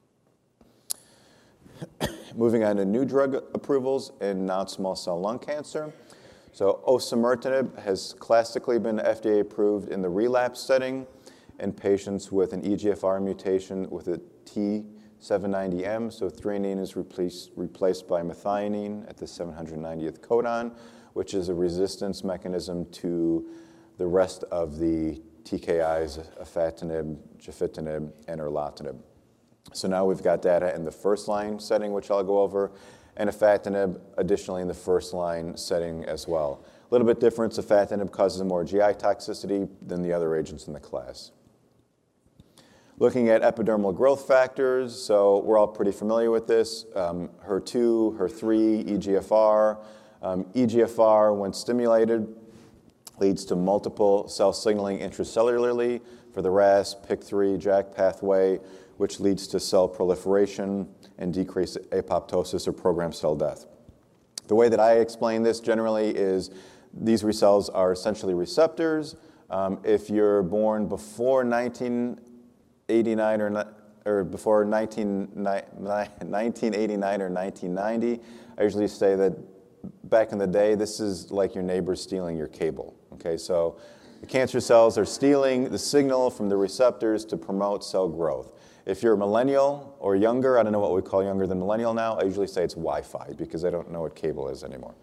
Moving on to new drug approvals in non-small cell lung cancer. So osimertinib has classically been F D A approved in the relapse setting in patients with an E G F R mutation with a T seven ninety M, so threonine is replaced, replaced by methionine at the seven hundred ninetieth codon, which is a resistance mechanism to the rest of the T K Is, afatinib, gefitinib, and erlotinib. So now we've got data in the first-line setting, which I'll go over, and afatinib additionally in the first-line setting as well. A little bit different, afatinib causes more G I toxicity than the other agents in the class. Looking at epidermal growth factors, so we're all pretty familiar with this, um, H E R two, H E R three, E G F R. Um, E G F R, when stimulated, leads to multiple cell signaling intracellularly for the R A S, P I K three, JAK pathway, which leads to cell proliferation and decreased apoptosis or programmed cell death. The way that I explain this generally is these cells are essentially receptors. Um, if you're born before nineteen eighty-nine or, not, or before nineteen eighty-nine or nineteen ninety, I usually say that back in the day, this is like your neighbor stealing your cable. Okay, so the cancer cells are stealing the signal from the receptors to promote cell growth. If you're a millennial or younger, I don't know what we call younger than millennial now, I usually say it's Wi-Fi because I don't know what cable is anymore.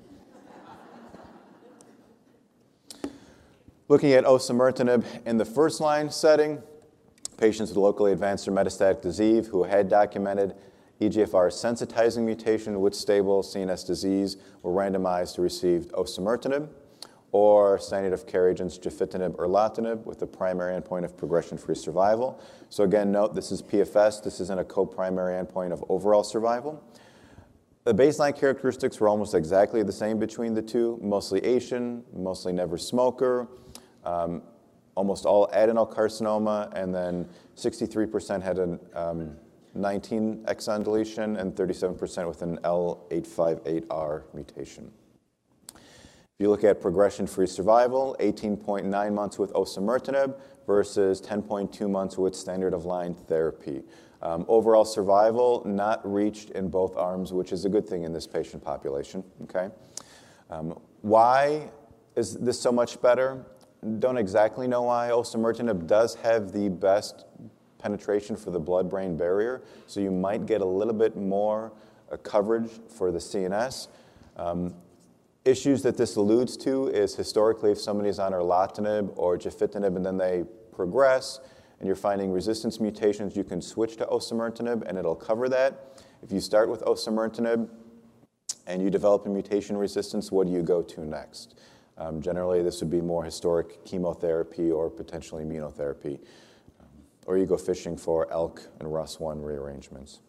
Looking at osimertinib in the first-line setting, patients with locally advanced or metastatic disease who had documented E G F R sensitizing mutation with stable C N S disease were randomized to receive osimertinib or standard of care agents gefitinib or erlotinib with the primary endpoint of progression-free survival. So again, note this is P F S. This isn't a co-primary endpoint of overall survival. The baseline characteristics were almost exactly the same between the two, mostly Asian, mostly never smoker, um, almost all adenocarcinoma, and then sixty-three percent had a um, nineteen exon deletion and thirty-seven percent with an L eight fifty-eight R mutation. If you look at progression-free survival, eighteen point nine months with osimertinib versus ten point two months with standard of line therapy. Um, overall survival not reached in both arms, which is a good thing in this patient population. Okay, um, why is this so much better? Don't exactly know why. Osimertinib does have the best penetration for the blood-brain barrier, so you might get a little bit more uh, coverage for the C N S. Um, Issues that this alludes to is historically if somebody's on erlotinib or gefitinib and then they progress and you're finding resistance mutations, you can switch to osimertinib and it'll cover that. If you start with osimertinib and you develop a mutation resistance, what do you go to next? Um, generally, this would be more historic chemotherapy or potentially immunotherapy. Um, or you go fishing for A L K and R O S one rearrangements.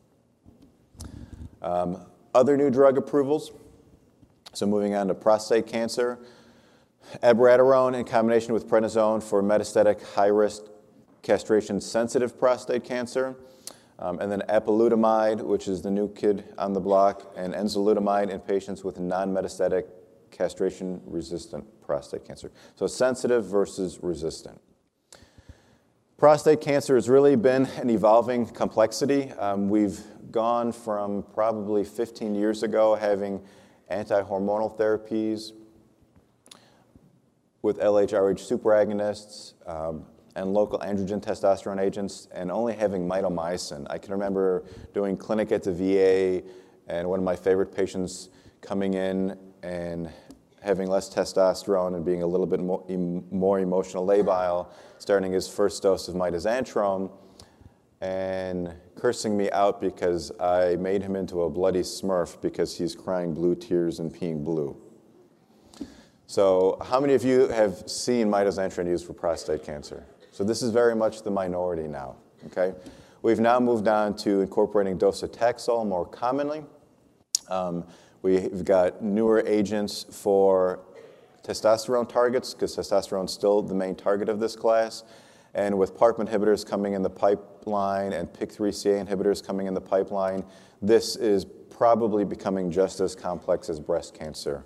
Um, other new drug approvals. So moving on to prostate cancer, abiraterone in combination with prednisone for metastatic high-risk castration-sensitive prostate cancer, um, and then apalutamide, which is the new kid on the block, and enzalutamide in patients with non-metastatic castration-resistant prostate cancer. So sensitive versus resistant. Prostate cancer has really been an evolving complexity. Um, we've gone from probably fifteen years ago having anti-hormonal therapies with L H R H superagonists um, and local androgen testosterone agents, and only having mitomycin. I can remember doing clinic at the V A, and one of my favorite patients coming in and having less testosterone and being a little bit more, em, more emotional labile, starting his first dose of mitoxantrone, and cursing me out because I made him into a bloody Smurf because he's crying blue tears and peeing blue. So how many of you have seen mitoxantrone used for prostate cancer? So this is very much the minority now, okay? We've now moved on to incorporating docetaxel more commonly. Um, we've got newer agents for testosterone targets, because testosterone is still the main target of this class. And with PARP inhibitors coming in the pipeline and P I K three C A inhibitors coming in the pipeline, this is probably becoming just as complex as breast cancer.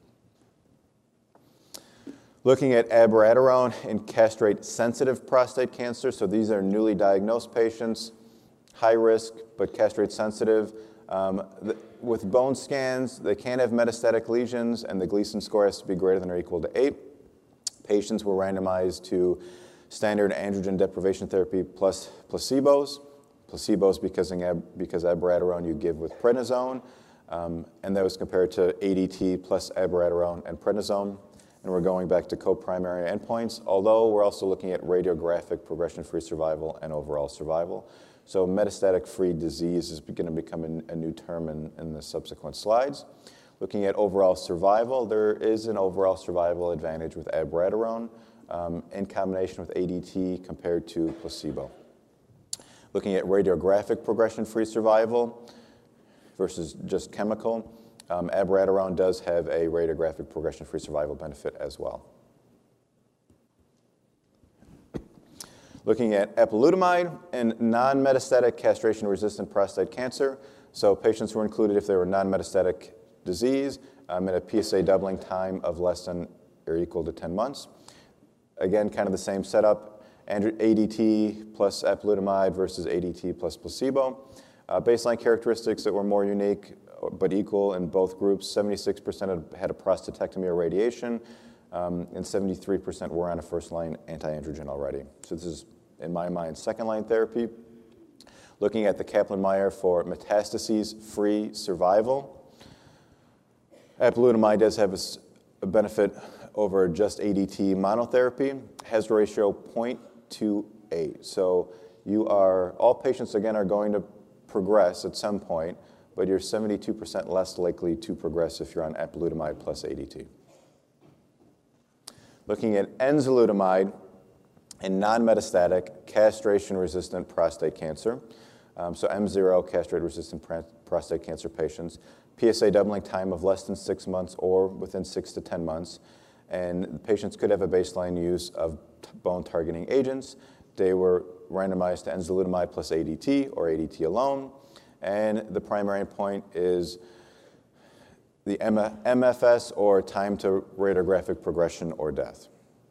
Looking at abiraterone in castrate-sensitive prostate cancer, so these are newly diagnosed patients, high risk but castrate-sensitive. Um, the, with bone scans, they can have metastatic lesions, and the Gleason score has to be greater than or equal to eight. Patients were randomized to standard androgen deprivation therapy plus placebos. Placebos because, in ab, because abiraterone you give with prednisone, um, and that was compared to A D T plus abiraterone and prednisone. And we're going back to co-primary endpoints, although we're also looking at radiographic progression-free survival and overall survival. So metastatic-free disease is going to become a, a new term in, in the subsequent slides. Looking at overall survival, there is an overall survival advantage with abiraterone um, in combination with A D T compared to placebo. Looking at radiographic progression-free survival versus just chemical, Um, abiraterone does have a radiographic progression-free survival benefit as well. Looking at apalutamide in non-metastatic castration-resistant prostate cancer. So patients were included if they were non-metastatic disease um, at a P S A doubling time of less than or equal to ten months. Again, kind of the same setup, A D T plus apalutamide versus A D T plus placebo. Uh, baseline characteristics that were more unique but equal in both groups. seventy-six percent had a prostatectomy or radiation, um, and seventy-three percent were on a first-line anti-androgen already. So this is, in my mind, second-line therapy. Looking at the Kaplan-Meier for metastases-free survival, apalutamide does have a, a benefit over just A D T monotherapy, hazard ratio zero point two eight. So you are, all patients, again, are going to progress at some point, but you're seventy-two percent less likely to progress if you're on apalutamide plus A D T. Looking at enzalutamide in non-metastatic castration-resistant prostate cancer, um, so M zero castrate-resistant prostate cancer patients, P S A doubling time of less than six months or within six to ten months, and patients could have a baseline use of bone-targeting agents. They were randomized to enzalutamide plus A D T or A D T alone. And the primary endpoint is the M F S, or time to radiographic progression or death.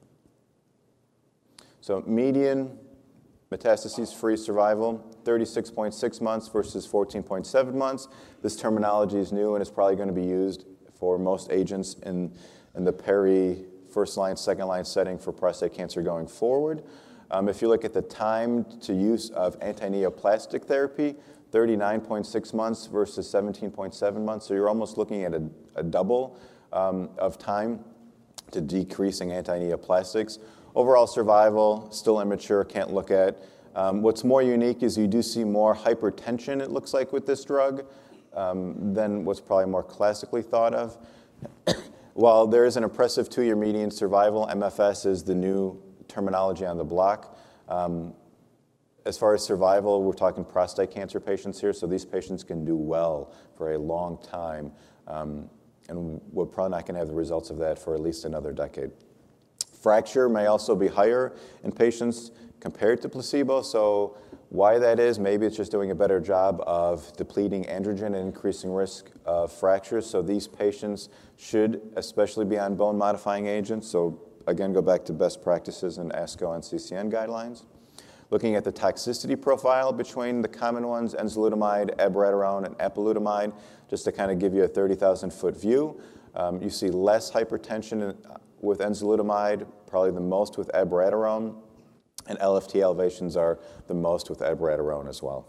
So median metastases-free survival, thirty-six point six months versus fourteen point seven months. This terminology is new and is probably going to be used for most agents in, in the peri first-line, second-line setting for prostate cancer going forward. Um, if you look at the time to use of anti-neoplastic therapy, thirty-nine point six months versus seventeen point seven months. So you're almost looking at a, a double um, of time to decreasing anti-neoplastics. Overall survival, still immature, can't look at. Um, what's more unique is you do see more hypertension, it looks like, with this drug um, than what's probably more classically thought of. While there is an impressive two-year median survival, M F S is the new terminology on the block. Um, As far as survival, we're talking prostate cancer patients here, so these patients can do well for a long time, um, and we're probably not going to have the results of that for at least another decade. Fracture may also be higher in patients compared to placebo, so why that is, maybe it's just doing a better job of depleting androgen and increasing risk of fractures, so these patients should especially be on bone-modifying agents, so again, go back to best practices in ASCO and C C N guidelines. Looking at the toxicity profile between the common ones, enzalutamide, abiraterone, and apalutamide, just to kind of give you a thirty thousand foot view. Um, you see less hypertension with enzalutamide, probably the most with abiraterone, and L F T elevations are the most with abiraterone as well.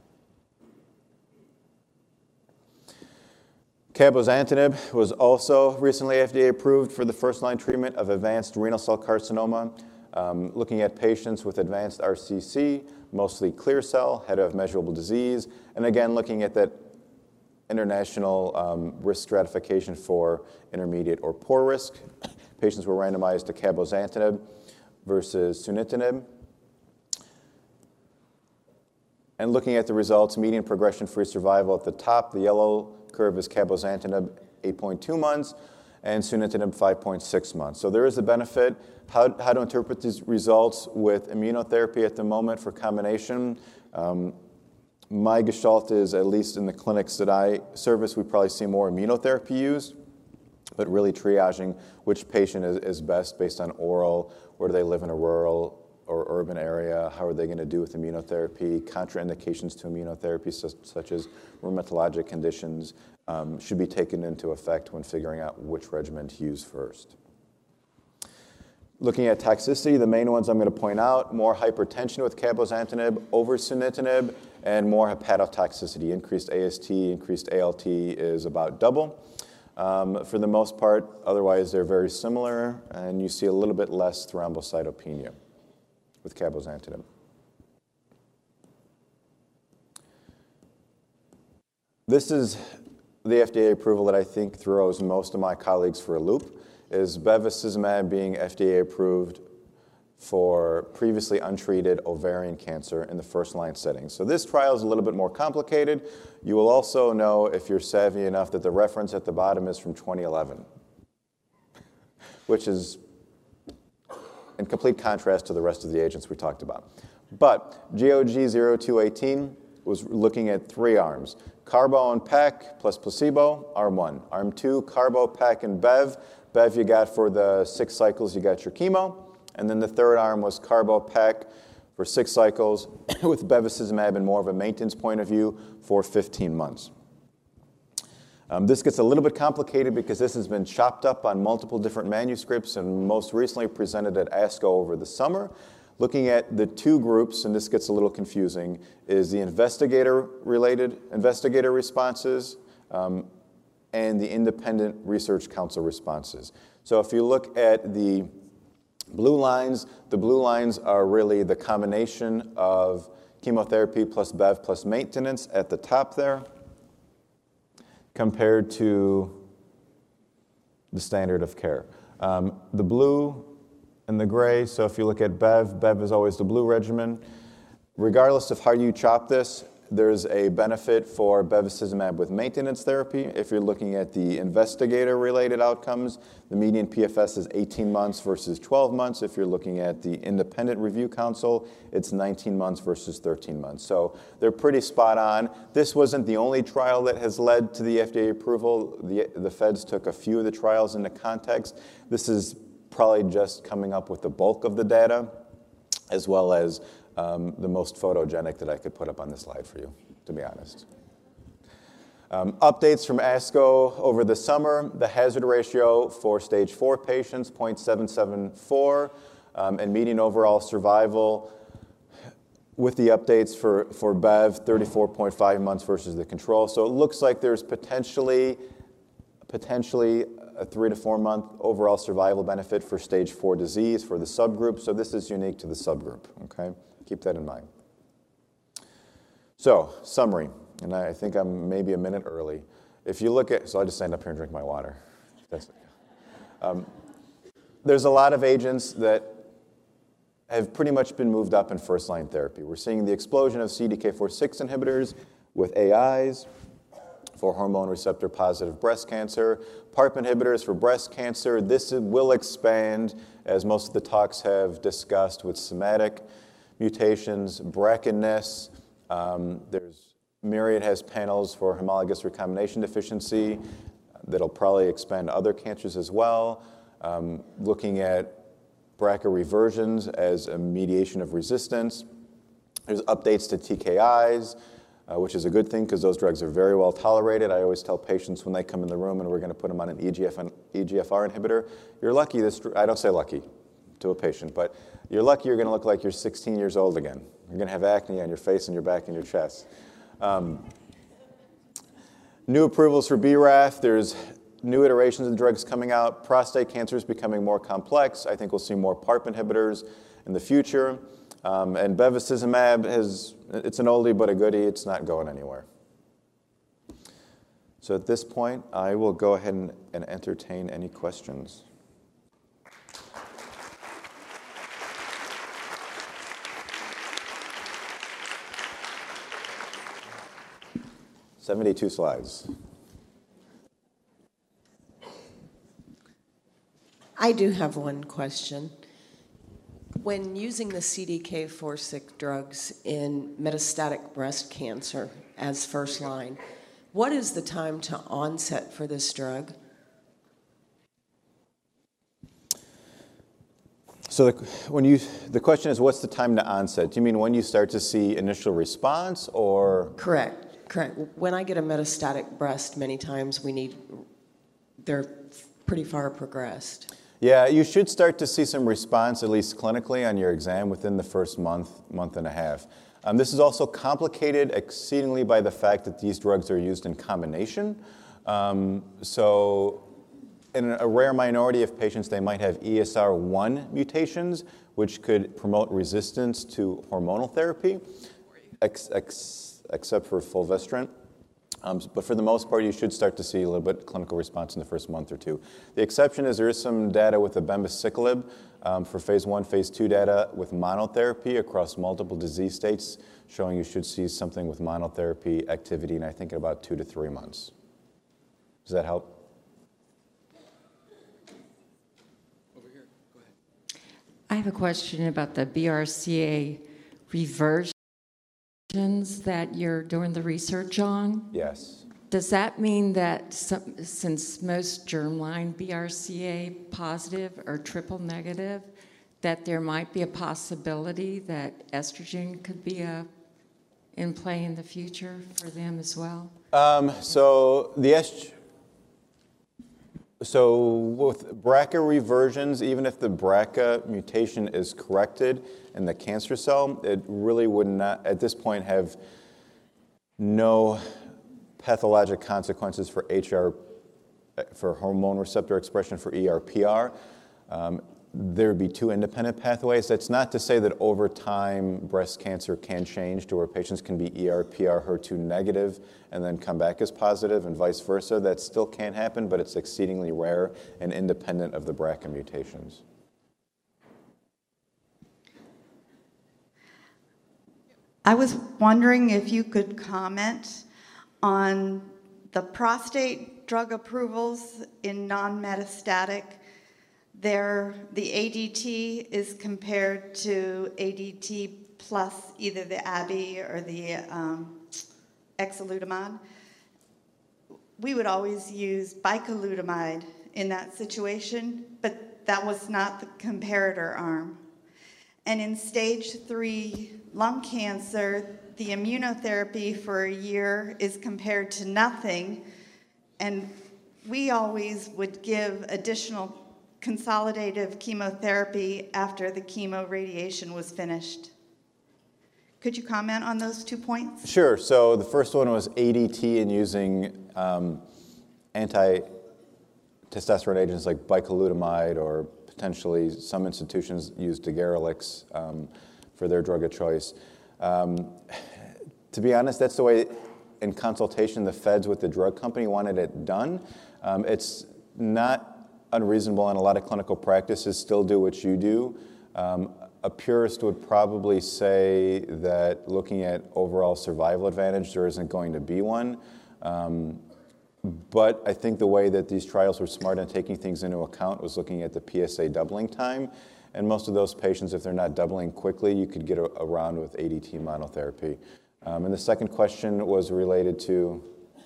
Cabozantinib was also recently F D A approved for the first-line treatment of advanced renal cell carcinoma, um, looking at patients with advanced R C C, mostly clear cell, had to have measurable disease, and again, looking at that international um, risk stratification for intermediate or poor risk. Patients were randomized to cabozantinib versus sunitinib. And looking at the results, median progression-free survival at the top, the yellow curve is cabozantinib, eight point two months, and sunitinib, five point six months. So there is a benefit. How, how to interpret these results with immunotherapy at the moment for combination. Um, my gestalt is, at least in the clinics that I service, we probably see more immunotherapy used, but really triaging which patient is, is best based on oral, where do they live in a rural or urban area, how are they going to do with immunotherapy, contraindications to immunotherapy such, such as rheumatologic conditions um, should be taken into effect when figuring out which regimen to use first. Looking at toxicity, the main ones I'm going to point out, more hypertension with cabozantinib over sunitinib, and more hepatotoxicity. Increased A S T, increased A L T is about double. Um, for the most part, otherwise they're very similar, and you see a little bit less thrombocytopenia with cabozantinib. This is the F D A approval that I think throws most of my colleagues for a loop, is bevacizumab being F D A approved for previously untreated ovarian cancer in the first-line setting. So this trial is a little bit more complicated. You will also know, if you're savvy enough, that the reference at the bottom is from twenty eleven, which is in complete contrast to the rest of the agents we talked about. But G O G zero two eighteen was looking at three arms. Carbo and P E C plus placebo, arm one. Arm two, carbo, P E C, and bev. Bev you got for the six cycles, you got your chemo. And then the third arm was carbo, P E C for six cycles with bevacizumab in more of a maintenance point of view for fifteen months. Um, this gets a little bit complicated because this has been chopped up on multiple different manuscripts and most recently presented at ASCO over the summer. Looking at the two groups, and this gets a little confusing, is the investigator-related investigator responses um, and the independent research council responses. So if you look at the blue lines, the blue lines are really the combination of chemotherapy plus bev plus maintenance at the top there, compared to the standard of care. Um, the blue and the gray, so if you look at bev, bev is always the blue regimen. Regardless of how you chop this, there's a benefit for bevacizumab with maintenance therapy. If you're looking at the investigator-related outcomes, the median P F S is eighteen months versus twelve months. If you're looking at the independent review council, it's nineteen months versus thirteen months. So they're pretty spot on. This wasn't the only trial that has led to the F D A approval. The, the feds took a few of the trials into context. This is probably just coming up with the bulk of the data, as well as Um, the most photogenic that I could put up on the slide for you, to be honest. Um, updates from ASCO over the summer. The hazard ratio for stage four patients, zero point seven seven four, um, and median overall survival with the updates for, for bev, thirty-four point five months versus the control. So it looks like there's potentially, potentially a three to four month overall survival benefit for stage four disease for the subgroup. So this is unique to the subgroup, okay? Keep that in mind. So, summary, and I think I'm maybe a minute early. If you look at, so I'll just stand up here and drink my water. That's, um, there's a lot of agents that have pretty much been moved up in first-line therapy. We're seeing the explosion of C D K four six inhibitors with A Is. for hormone receptor positive breast cancer. PARP inhibitors for breast cancer. This will expand, as most of the talks have discussed, with somatic mutations, B R C A N S. Um, there's Myriad has panels for homologous recombination deficiency that'll probably expand other cancers as well. Um, looking at B R C A reversions as a mediation of resistance. There's updates to T K Is, uh, which is a good thing because those drugs are very well tolerated. I always tell patients when they come in the room and we're going to put them on an E G F R inhibitor, you're lucky this, I don't say lucky to a patient, but you're lucky you're going to look like you're sixteen years old again. You're going to have acne on your face and your back and your chest. Um, new approvals for B R A F. There's new iterations of the drugs coming out. Prostate cancer is becoming more complex. I think we'll see more PARP inhibitors in the future. Um, and bevacizumab, has, it's an oldie but a goodie. It's not going anywhere. So at this point, I will go ahead and, and entertain any questions. seventy-two slides.
I do have one question. When using the C D K four six drugs in metastatic breast cancer as first line, what is the time to onset for this drug?
So the, when you, the question is, what's the time to onset? Do you mean when you start to see initial response, or?
Correct. Correct. When I get a metastatic breast, many times we need, they're pretty far progressed.
Yeah, you should start to see some response, at least clinically, on your exam within the first month, month and a half. Um, this is also complicated exceedingly by the fact that these drugs are used in combination. Um, so in a rare minority of patients, they might have E S R one mutations, which could promote resistance to hormonal therapy. Ex- ex- except for fulvestrant. Um, but for the most part, you should start to see a little bit of clinical response in the first month or two. The exception is there is some data with abemaciclib um, for phase one, phase two data with monotherapy across multiple disease states, showing you should see something with monotherapy activity in, I think, about two to three months. Does that help?
Over here, go ahead.
I have a question about the B R C A reversion that you're doing the research on.
Yes.
Does that mean that some, since most germline B R C A positive or triple negative, that there might be a possibility that estrogen could be a, in play in the future for them as well?
Um, so the est- so with B R C A reversions, even if the B R C A mutation is corrected in the cancer cell, it really would not, at this point, have no pathologic consequences for H R, for hormone receptor expression for E R P R. Um, there would be two independent pathways. That's not to say that over time breast cancer can change to where patients can be E R P R H E R two negative and then come back as positive and vice versa. That still can happen, but it's exceedingly rare and independent of the B R C A mutations.
I was wondering if you could comment on the prostate drug approvals in non-metastatic. There, the A D T is compared to A D T plus either the Abi or the um, enzalutamide. We would always use bicalutamide in that situation, but that was not the comparator arm. And in stage three lung cancer, the immunotherapy for a year is compared to nothing, and we always would give additional consolidative chemotherapy after the chemo radiation was finished. Could you comment on those two points?
Sure. So the first one was A D T and using um, anti-testosterone agents like bicalutamide, or potentially some institutions use Degarelix um, for their drug of choice. Um, to be honest, that's the way, in consultation, the feds with the drug company wanted it done. Um, it's not unreasonable, and a lot of clinical practices still do what you do. Um, a purist would probably say that looking at overall survival advantage, there isn't going to be one. Um, but I think the way that these trials were smart in taking things into account was looking at the P S A doubling time. And most of those patients, if they're not doubling quickly, you could get a, around with A D T monotherapy. Um, and the second question was related to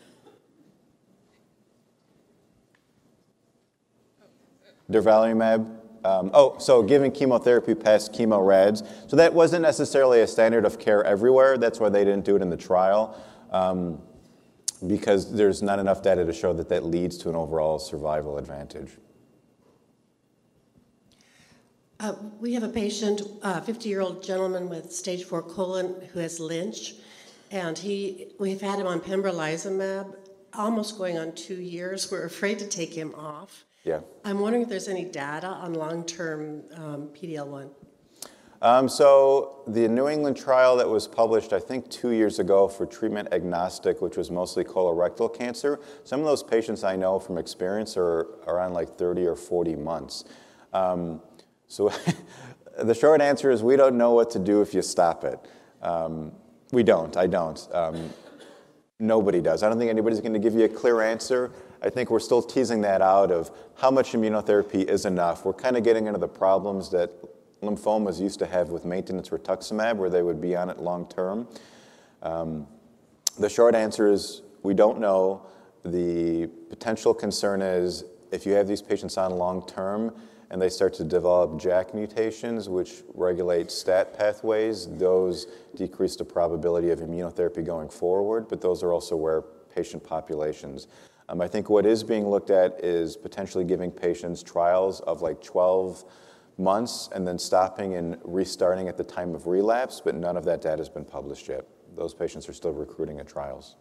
durvalumab. Um, oh, so giving chemotherapy past chemo rads. So that wasn't necessarily a standard of care everywhere. That's why they didn't do it in the trial, um, because there's not enough data to show that that leads to an overall survival advantage.
Uh, we have a patient, a fifty-year-old gentleman with stage four colon who has Lynch, and he we've had him on pembrolizumab almost going on two years. We're afraid to take him off.
Yeah.
I'm wondering if there's any data on long-term um, P D L one.
Um, so the New England trial that was published, I think, two years ago for treatment agnostic, which was mostly colorectal cancer, some of those patients I know from experience are, are on like thirty or forty months. Um, so the short answer is we don't know what to do if you stop it. Um, we don't. I don't. Um, nobody does. I don't think anybody's going to give you a clear answer. I think we're still teasing that out of how much immunotherapy is enough. We're kind of getting into the problems that lymphomas used to have with maintenance rituximab, where they would be on it long term. Um, the short answer is we don't know. The potential concern is if you have these patients on long term and they start to develop J A K mutations, which regulate STAT pathways, those decrease the probability of immunotherapy going forward, but those are also rare patient populations. Um, I think what is being looked at is potentially giving patients trials of like twelve months and then stopping and restarting at the time of relapse, but none of that data has been published yet. Those patients are still recruiting at trials.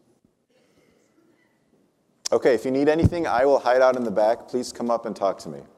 Okay, if you need anything, I will hide out in the back. Please come up and talk to me.